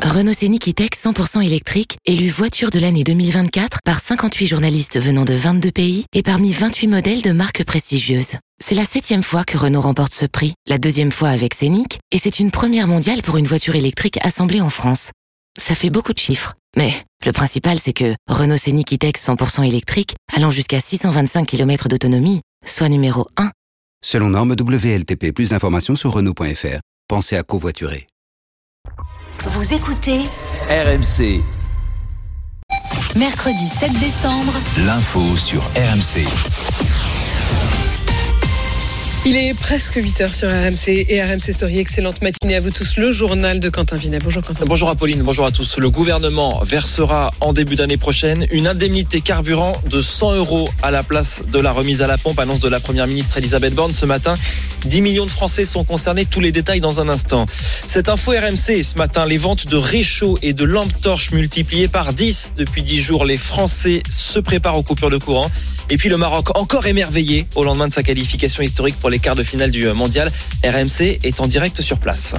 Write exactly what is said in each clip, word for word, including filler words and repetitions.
Renault Scénic E-Tech cent pour cent électrique, élu voiture de l'année deux mille vingt-quatre par cinquante-huit journalistes venant de vingt-deux pays et parmi vingt-huit modèles de marques prestigieuses. C'est la septième fois que Renault remporte ce prix, la deuxième fois avec Scénic, et c'est une première mondiale pour une voiture électrique assemblée en France. Ça fait beaucoup de chiffres, mais le principal c'est que Renault Scénic E-Tech cent pour cent électrique, allant jusqu'à six cent vingt-cinq kilomètres d'autonomie, soit numéro un. Selon norme W L T P, plus d'informations sur Renault point F R. Pensez à covoiturer. Vous écoutez R M C. Mercredi sept décembre. L'info sur R M C. Il est presque huit heures sur R M C et R M C Story. Excellente matinée à vous tous. Le journal de Quentin Vinet. Bonjour Quentin. Bonjour Apolline, bonjour à tous. Le gouvernement versera en début d'année prochaine une indemnité carburant de cent euros à la place de la remise à la pompe. Annonce de la première ministre Elisabeth Borne ce matin. dix millions de Français sont concernés. Tous les détails dans un instant. Cette info R M C ce matin, les ventes de réchauds et de lampes torches multipliées par dix depuis dix jours. Les Français se préparent aux coupures de courant. Et puis le Maroc encore émerveillé au lendemain de sa qualification historique pour les quarts de finale du mondial. R M C est en direct sur place.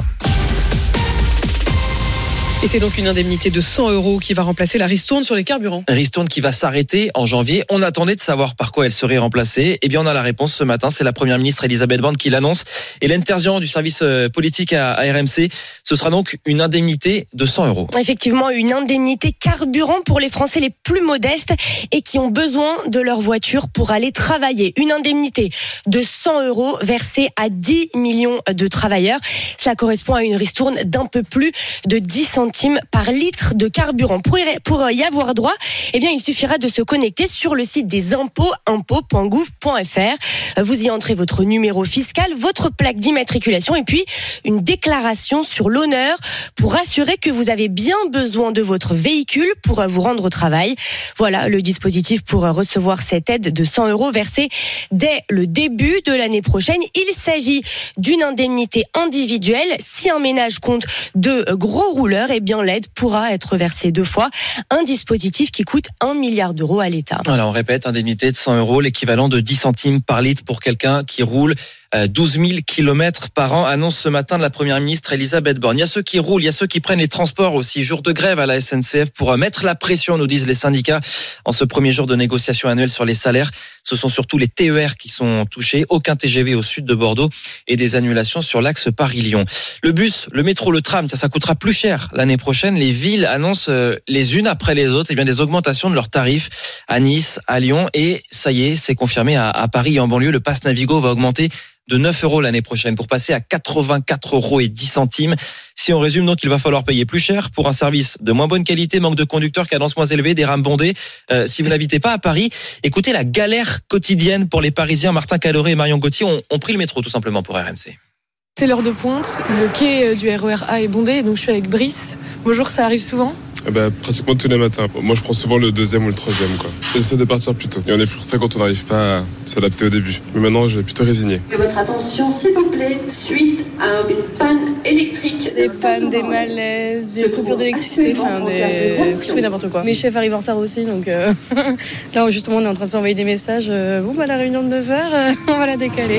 Et c'est donc une indemnité de cent euros qui va remplacer la ristourne sur les carburants. Ristourne qui va s'arrêter en janvier. On attendait de savoir par quoi elle serait remplacée. Eh bien, on a la réponse ce matin. C'est la première ministre Elisabeth Borne qui l'annonce. Hélène Terzian du service politique à R M C. Ce sera donc une indemnité de cent euros. Effectivement, une indemnité carburant pour les Français les plus modestes et qui ont besoin de leur voiture pour aller travailler. Une indemnité de cent euros versée à dix millions de travailleurs. Cela correspond à une ristourne d'un peu plus de dix centimes par litre de carburant. Pour y, pour y avoir droit, eh bien, il suffira de se connecter sur le site des impôts, impôts point gouv point f r. Vous y entrez votre numéro fiscal, votre plaque d'immatriculation et puis une déclaration sur l'honneur pour assurer que vous avez bien besoin de votre véhicule pour vous rendre au travail. Voilà le dispositif pour recevoir cette aide de cent euros versée dès le début de l'année prochaine. Il s'agit d'une indemnité individuelle. Si un ménage compte de gros rouleurs, eh bien l'aide pourra être versée deux fois. Un dispositif qui coûte un milliard d'euros à l'État. Voilà, on répète, indemnité de cent euros, l'équivalent de dix centimes par litre pour quelqu'un qui roule douze mille kilomètres par an, annonce ce matin de la première ministre Elisabeth Borne. Il y a ceux qui roulent, il y a ceux qui prennent les transports aussi. Jour de grève à la S N C F pour mettre la pression, nous disent les syndicats, en ce premier jour de négociation annuelle sur les salaires. Ce sont surtout les T E R qui sont touchés. Aucun T G V au sud de Bordeaux et des annulations sur l'axe Paris-Lyon. Le bus, le métro, le tram, ça, ça coûtera plus cher l'année prochaine. Les villes annoncent les unes après les autres, eh bien, des augmentations de leurs tarifs à Nice, à Lyon. Et ça y est, c'est confirmé à, à Paris et en banlieue. Le pass Navigo va augmenter de neuf euros l'année prochaine pour passer à quatre-vingt-quatre euros et dix centimes. Si on résume donc, il va falloir payer plus cher pour un service de moins bonne qualité, manque de conducteurs, cadence moins élevée, des rames bondées. Euh, si vous n'habitez pas à Paris, écoutez la galère quotidienne pour les Parisiens. Martin Caloré et Marion Gauthier ont, ont pris le métro tout simplement pour R M C. C'est l'heure de pointe, le quai du R E R A est bondé, donc je suis avec Brice. Bonjour, ça arrive souvent ? Eh ben, pratiquement tous les matins. Moi, je prends souvent le deuxième ou le troisième, quoi. J'essaie de partir plus tôt. Et on est frustré quand on n'arrive pas à s'adapter au début. Mais maintenant, j'ai plutôt résigné. Votre attention, s'il vous plaît, suite à une panne électrique. Des pannes, des malaises, des coupures d'électricité, enfin, des... tout et n'importe quoi. Mes chefs arrivent en retard aussi, donc euh... là, justement, on est en train de s'envoyer des messages. Euh, bon, bah, la réunion de neuf heures, euh, on va la décaler.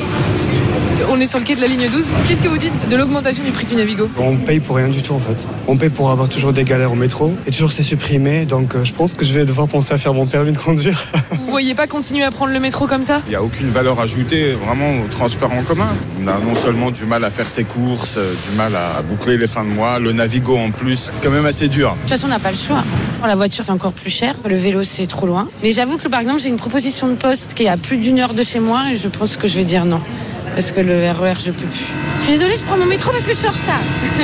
On est sur le quai de la ligne douze. Qu'est-ce que vous dites de l'augmentation du prix du Navigo ? On paye pour rien du tout en fait. On paye pour avoir toujours des galères au métro et toujours c'est supprimé. Donc euh, je pense que je vais devoir penser à faire mon permis de conduire. Vous voyez pas continuer à prendre le métro comme ça ? Il n'y a aucune valeur ajoutée vraiment au transport en commun. On a non seulement du mal à faire ses courses, du mal à boucler les fins de mois, le Navigo en plus, c'est quand même assez dur. De toute façon, on n'a pas le choix. La voiture, c'est encore plus cher. Le vélo, c'est trop loin. Mais j'avoue que par exemple, j'ai une proposition de poste qui est à plus d'une heure de chez moi et je pense que je vais dire non. Parce que le R E R, je peux plus. Je suis désolée, je prends mon métro parce que je suis en retard.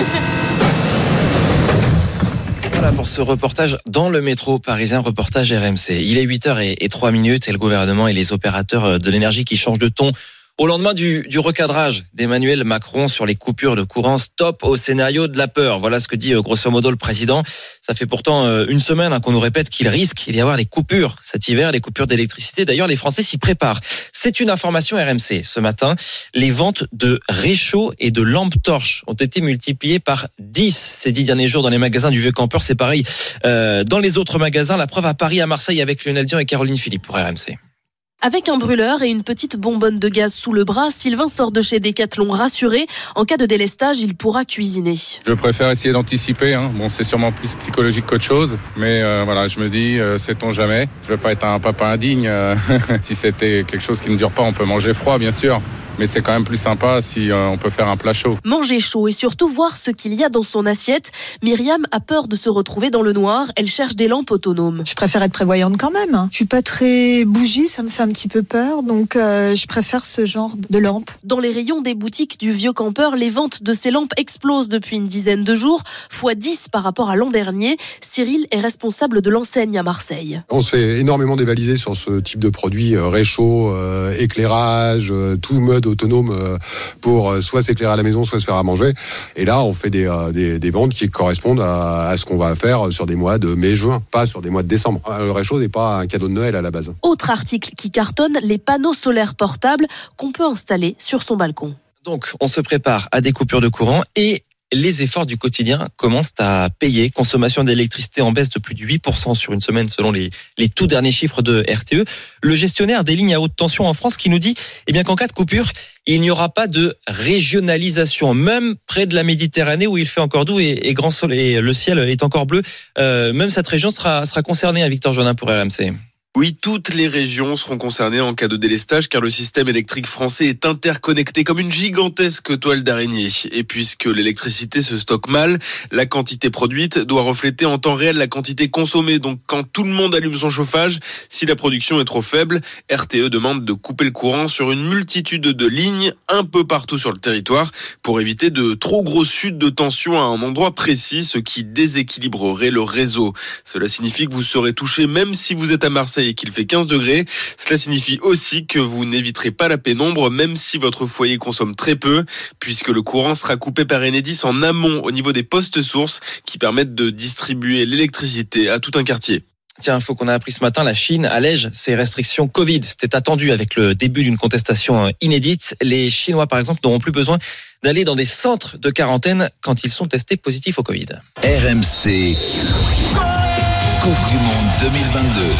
Voilà pour ce reportage dans le métro parisien, reportage R M C. Il est huit heures et trois minutes et le gouvernement et les opérateurs de l'énergie qui changent de ton. Au lendemain du, du recadrage d'Emmanuel Macron sur les coupures de courant, stop au scénario de la peur. Voilà ce que dit grosso modo le président. Ça fait pourtant une semaine hein, qu'on nous répète qu'il risque d'y avoir des coupures cet hiver, les coupures d'électricité. D'ailleurs, les Français s'y préparent. C'est une information R M C ce matin. Les ventes de réchauds et de lampes torches ont été multipliées par dix ces dix derniers jours dans les magasins du Vieux Campeur. C'est pareil euh, dans les autres magasins. La preuve à Paris, à Marseille avec Lionel Dion et Caroline Philippe pour R M C. Avec un brûleur et une petite bonbonne de gaz sous le bras, Sylvain sort de chez Decathlon rassuré. En cas de délestage, il pourra cuisiner. Je préfère essayer d'anticiper. Hein. Bon, c'est sûrement plus psychologique qu'autre chose. Mais euh, voilà, je me dis, euh, sait-on jamais. Je veux pas être un papa indigne. Euh, si c'était quelque chose qui ne dure pas, on peut manger froid, bien sûr. Mais c'est quand même plus sympa si euh, on peut faire un plat chaud. Manger chaud et surtout voir ce qu'il y a dans son assiette. Myriam a peur de se retrouver dans le noir. Elle cherche des lampes autonomes. Je préfère être prévoyante quand même. Je suis pas très bougie, ça me fait un petit peu peur. Donc euh, je préfère ce genre de lampe. Dans les rayons des boutiques du Vieux Campeur, les ventes de ces lampes explosent depuis une dizaine de jours, fois dix par rapport à l'an dernier. Cyril est responsable de l'enseigne à Marseille. On se fait énormément dévaliser sur ce type de produit, euh, réchaud, euh, éclairage, euh, tout mode autonome euh, pour euh, soit s'éclairer à la maison, soit se faire à manger. Et là, on fait des, euh, des, des ventes qui correspondent à, à ce qu'on va faire sur des mois de mai-juin, pas sur des mois de décembre. Le réchaud n'est pas un cadeau de Noël à la base. Autre article qui cartonne, les panneaux solaires portables qu'on peut installer sur son balcon. Donc, on se prépare à des coupures de courant et les efforts du quotidien commencent à payer. Consommation d'électricité en baisse de plus de huit pour cent sur une semaine selon les, les tout derniers chiffres de R T E. Le gestionnaire des lignes à haute tension en France qui nous dit eh bien, qu'en cas de coupure, il n'y aura pas de régionalisation. Même près de la Méditerranée où il fait encore doux et, et grand soleil, et le ciel est encore bleu, euh, même cette région sera, sera concernée, à Victor Jonin pour R M C. Oui, toutes les régions seront concernées en cas de délestage car le système électrique français est interconnecté comme une gigantesque toile d'araignée. Et puisque l'électricité se stocke mal, la quantité produite doit refléter en temps réel la quantité consommée. Donc quand tout le monde allume son chauffage, si la production est trop faible, R T E demande de couper le courant sur une multitude de lignes un peu partout sur le territoire pour éviter de trop grosses chutes de tension à un endroit précis, ce qui déséquilibrerait le réseau. Cela signifie que vous serez touché même si vous êtes à Marseille et qu'il fait quinze degrés. Cela signifie aussi que vous n'éviterez pas la pénombre même si votre foyer consomme très peu, puisque le courant sera coupé par Enedis en amont au niveau des postes sources qui permettent de distribuer l'électricité à tout un quartier. Tiens, info qu'on a appris ce matin, la Chine allège ses restrictions Covid. C'était attendu avec le début d'une contestation inédite. Les Chinois, par exemple, n'auront plus besoin d'aller dans des centres de quarantaine quand ils sont testés positifs au Covid. R M C Coupe du Monde deux mille vingt-deux.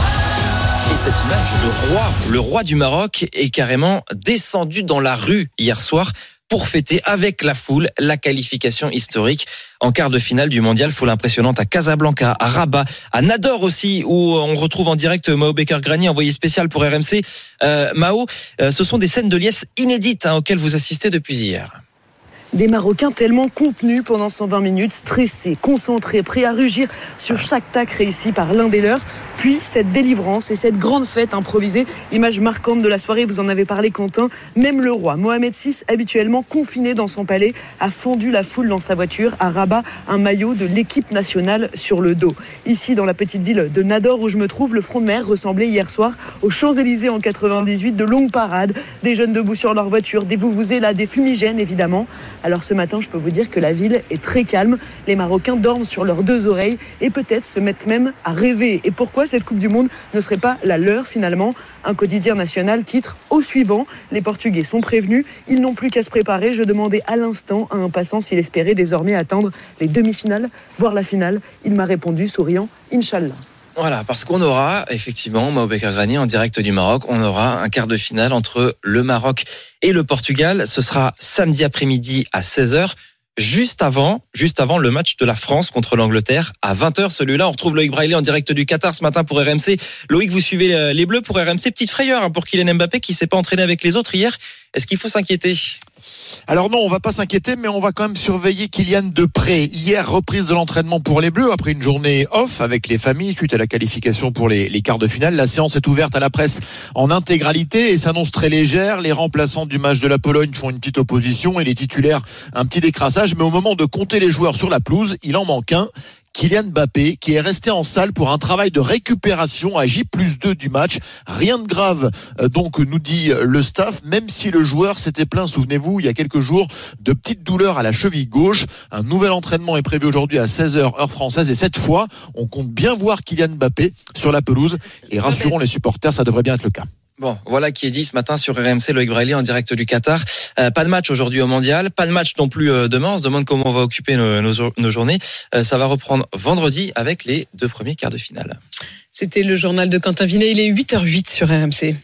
Et cette image, le roi, le roi du Maroc est carrément descendu dans la rue hier soir pour fêter avec la foule la qualification historique en quart de finale du mondial. Foule impressionnante à Casablanca, à Rabat, à Nador aussi, où on retrouve en direct Mao Becker-Grani, envoyé spécial pour R M C. Euh, Mao, euh, ce sont des scènes de liesse inédites hein, auxquelles vous assistez depuis hier. Des Marocains tellement contenus pendant cent vingt minutes, stressés, concentrés, prêts à rugir sur chaque tac réussi par l'un des leurs. Puis cette délivrance et cette grande fête improvisée, image marquante de la soirée, vous en avez parlé Quentin. Même le roi Mohamed six, habituellement confiné dans son palais, a fendu la foule dans sa voiture à Rabat, un maillot de l'équipe nationale sur le dos. Ici, dans la petite ville de Nador où je me trouve, le front de mer ressemblait hier soir aux Champs-Élysées en quatre-vingt-dix-huit, de longues parades, des jeunes debout sur leur voiture, des vuvuzela, des fumigènes évidemment. Alors ce matin, je peux vous dire que la ville est très calme. Les Marocains dorment sur leurs deux oreilles et peut-être se mettent même à rêver. Et pourquoi cette Coupe du Monde ne serait pas la leur finalement? Un quotidien national titre au suivant. Les Portugais sont prévenus, ils n'ont plus qu'à se préparer. Je demandais à l'instant à un passant s'il espérait désormais atteindre les demi-finales, voire la finale. Il m'a répondu souriant, Inch'Allah. Voilà, parce qu'on aura effectivement Mao Becker-Grani en direct du Maroc. On aura un quart de finale entre le Maroc et le Portugal. Ce sera samedi après-midi à seize heures. Juste avant, juste avant le match de la France contre l'Angleterre à vingt heures. Celui-là, on retrouve Loïc Braillet en direct du Qatar ce matin pour R M C. Loïc, vous suivez les Bleus pour R M C. Petite frayeur hein, pour Kylian Mbappé qui s'est pas entraîné avec les autres hier. Est-ce qu'il faut s'inquiéter ? Alors non, on va pas s'inquiéter, mais on va quand même surveiller Kylian de près. Hier, reprise de l'entraînement pour les Bleus après une journée off avec les familles suite à la qualification pour les, les quarts de finale. La séance est ouverte à la presse en intégralité et s'annonce très légère. Les remplaçants du match de la Pologne font une petite opposition et les titulaires un petit décrassage. Mais au moment de compter les joueurs sur la pelouse, il en manque un. Kylian Mbappé, qui est resté en salle pour un travail de récupération à J plus deux du match. Rien de grave, donc, nous dit le staff, même si le joueur s'était plaint, souvenez-vous, il y a quelques jours, de petites douleurs à la cheville gauche. Un nouvel entraînement est prévu aujourd'hui à seize heures, heure française, et cette fois, on compte bien voir Kylian Mbappé sur la pelouse. Et rassurons les supporters, ça devrait bien être le cas. Bon, voilà qui est dit ce matin sur R M C, Loïc Braillet en direct du Qatar. Euh, pas de match aujourd'hui au Mondial, pas de match non plus euh, demain. On se demande comment on va occuper nos, nos, nos journées. Euh, ça va reprendre vendredi avec les deux premiers quarts de finale. C'était le journal de Quentin Vinet, il est huit heures huit sur R M C.